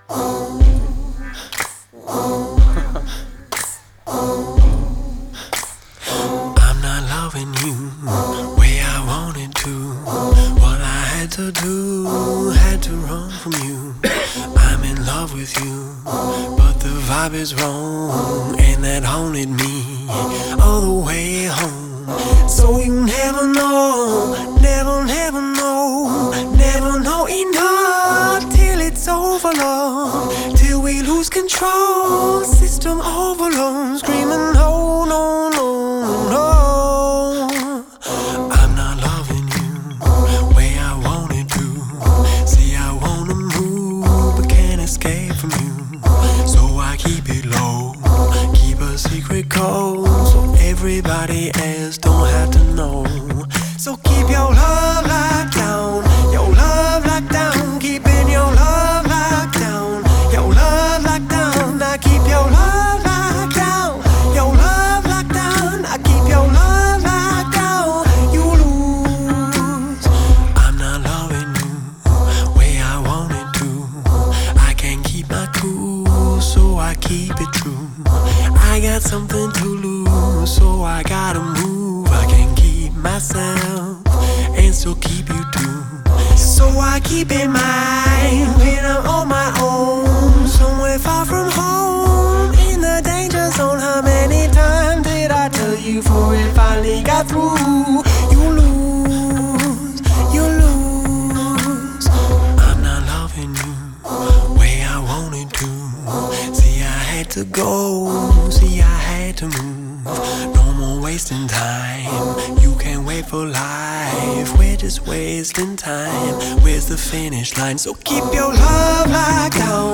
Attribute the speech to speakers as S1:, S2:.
S1: I'm not loving you way I wanted to. What I had to do, had to run from you. I'm in love with you, but the vibe is wrong, and that haunted me all the way home. So you never know, never, never know, never know enough till it's over, love, till we lose control. System overload, screaming no, no, no, no. I'm not loving you way I wanted to. See, I wanna move, but can't escape from you. So I keep it low, keep a secret code, so everybody else don't have to know. So keep your love locked down, your love locked down, keeping your love locked down, your love locked down. I keep your love locked down, your love locked down. I keep your love locked down. You lose. I'm not loving you way I wanted to. I can't keep my cool, so I keep it true. I got something to lose, so I gotta move. I can't keep myself and still keep you too. So I keep in mind when I'm on my own, somewhere far from home, in the danger zone. How many times did I tell you before it finally got through? You lose, you lose. I'm not loving you way I wanted to. See, I had to go, see, I had to move. No more wasting time, you can't wait for life. We're just wasting time, where's the finish line? So keep your love locked down,